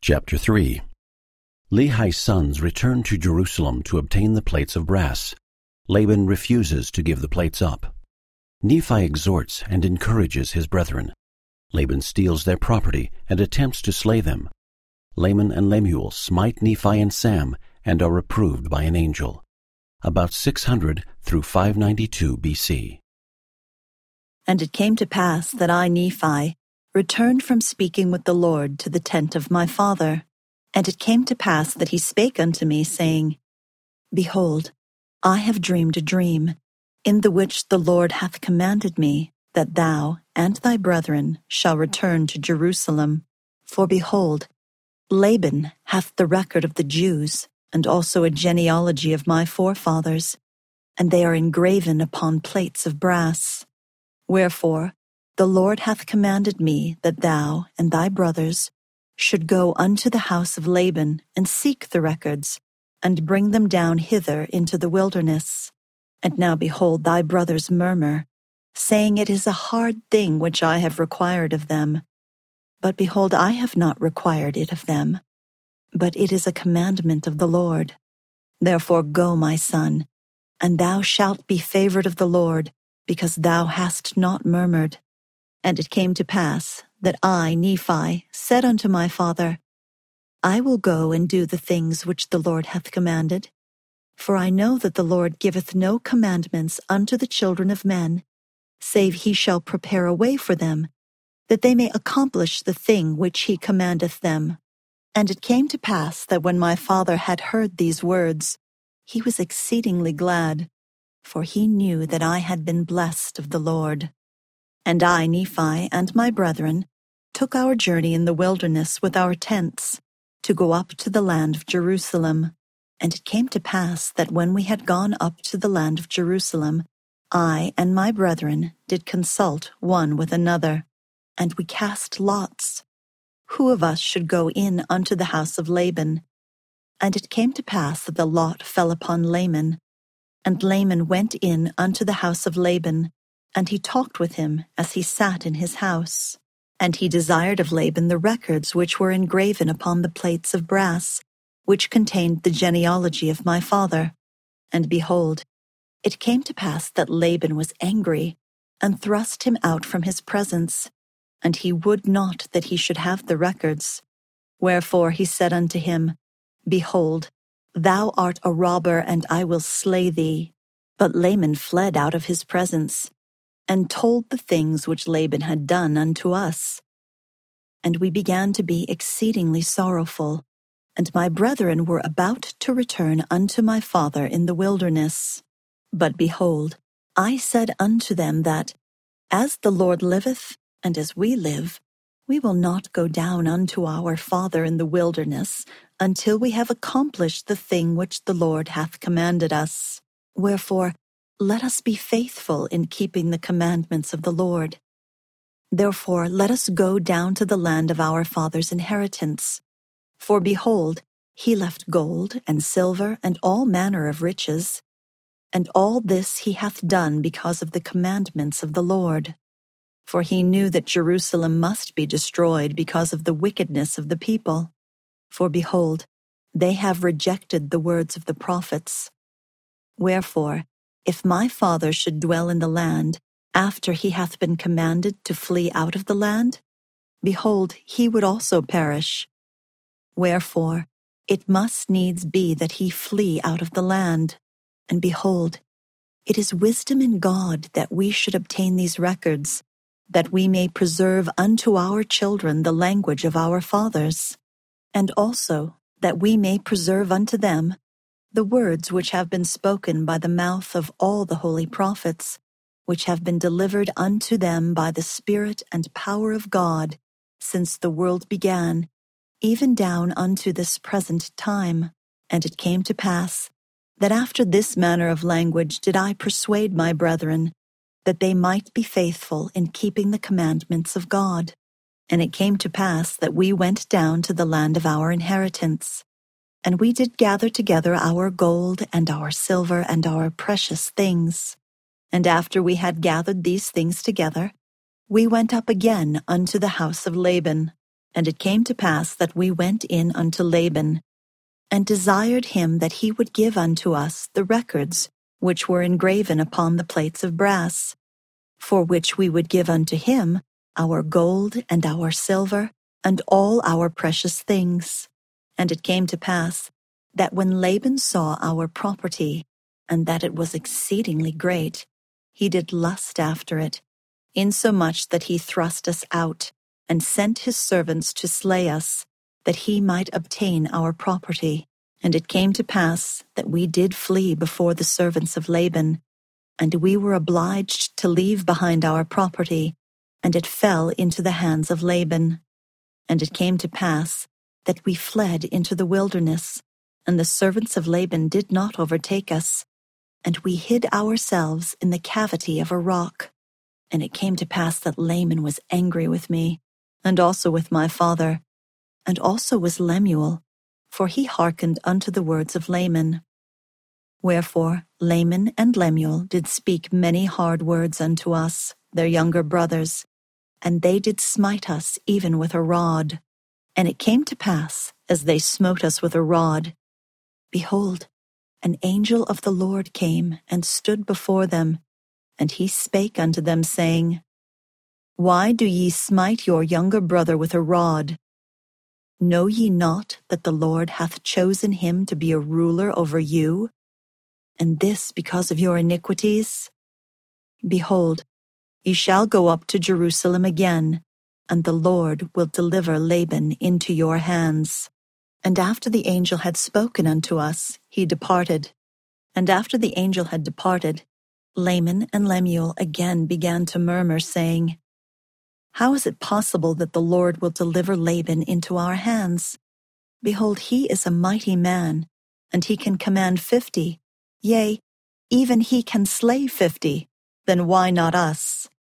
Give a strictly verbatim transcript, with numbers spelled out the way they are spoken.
Chapter three. Lehi's sons return to Jerusalem to obtain the plates of brass. Laban refuses to give the plates up. Nephi exhorts and encourages his brethren. Laban steals their property and attempts to slay them. Laman and Lemuel smite Nephi and Sam and are reproved by an angel. About six hundred through five ninety-two B C. And it came to pass that I, Nephi, returned from speaking with the Lord to the tent of my father. And it came to pass that he spake unto me, saying, Behold, I have dreamed a dream, in the which the Lord hath commanded me, that thou and thy brethren shall return to Jerusalem. For behold, Laban hath the record of the Jews, and also a genealogy of my forefathers, and they are engraven upon plates of brass. Wherefore the Lord hath commanded me that thou and thy brothers should go unto the house of Laban, and seek the records, and bring them down hither into the wilderness. And now behold, thy brothers murmur, saying, It is a hard thing which I have required of them. But behold, I have not required it of them, but it is a commandment of the Lord. Therefore go, my son, and thou shalt be favored of the Lord, because thou hast not murmured. And it came to pass that I, Nephi, said unto my father, I will go and do the things which the Lord hath commanded. For I know that the Lord giveth no commandments unto the children of men, save he shall prepare a way for them, that they may accomplish the thing which he commandeth them. And it came to pass that when my father had heard these words, he was exceedingly glad, for he knew that I had been blessed of the Lord. And I, Nephi, and my brethren, took our journey in the wilderness with our tents, to go up to the land of Jerusalem. And it came to pass that when we had gone up to the land of Jerusalem, I and my brethren did consult one with another, and we cast lots, who of us should go in unto the house of Laban. And it came to pass that the lot fell upon Laman. And Laman went in unto the house of Laban, and he talked with him as he sat in his house. And he desired of Laban the records which were engraven upon the plates of brass, which contained the genealogy of my father. And behold, it came to pass that Laban was angry, and thrust him out from his presence, and he would not that he should have the records. Wherefore he said unto him, Behold, thou art a robber, and I will slay thee. But Laman fled out of his presence, and told the things which Laban had done unto us. And we began to be exceedingly sorrowful, and my brethren were about to return unto my father in the wilderness. But behold, I said unto them that, As the Lord liveth, and as we live, we will not go down unto our father in the wilderness until we have accomplished the thing which the Lord hath commanded us. Wherefore, let us be faithful in keeping the commandments of the Lord. Therefore, let us go down to the land of our father's inheritance. For behold, he left gold and silver and all manner of riches, and all this he hath done because of the commandments of the Lord. For he knew that Jerusalem must be destroyed because of the wickedness of the people. For behold, they have rejected the words of the prophets. Wherefore, if my father should dwell in the land, after he hath been commanded to flee out of the land, behold, he would also perish. Wherefore, it must needs be that he flee out of the land. And behold, it is wisdom in God that we should obtain these records, that we may preserve unto our children the language of our fathers, and also that we may preserve unto them the words which have been spoken by the mouth of all the holy prophets, which have been delivered unto them by the Spirit and power of God, since the world began, even down unto this present time. And it came to pass, that after this manner of language did I persuade my brethren, that they might be faithful in keeping the commandments of God. And it came to pass that we went down to the land of our inheritance, and we did gather together our gold and our silver and our precious things. And after we had gathered these things together, we went up again unto the house of Laban. And it came to pass that we went in unto Laban, and desired him that he would give unto us the records which were engraven upon the plates of brass, for which we would give unto him our gold and our silver and all our precious things. And it came to pass that when Laban saw our property, and that it was exceedingly great, he did lust after it, insomuch that he thrust us out, and sent his servants to slay us, that he might obtain our property. And it came to pass that we did flee before the servants of Laban, and we were obliged to leave behind our property, and it fell into the hands of Laban. And it came to pass that we fled into the wilderness, and the servants of Laban did not overtake us, and we hid ourselves in the cavity of a rock. And it came to pass that Laman was angry with me, and also with my father, and also was Lemuel, for he hearkened unto the words of Laman. Wherefore Laman and Lemuel did speak many hard words unto us, their younger brothers, and they did smite us even with a rod. And it came to pass, as they smote us with a rod, behold, an angel of the Lord came and stood before them, and he spake unto them, saying, Why do ye smite your younger brother with a rod? Know ye not that the Lord hath chosen him to be a ruler over you, and this because of your iniquities? Behold, ye shall go up to Jerusalem again, and the Lord will deliver Laban into your hands. And after the angel had spoken unto us, he departed. And after the angel had departed, Laman and Lemuel again began to murmur, saying, How is it possible that the Lord will deliver Laban into our hands? Behold, he is a mighty man, and he can command fifty, yea, even he can slay fifty. Then why not us?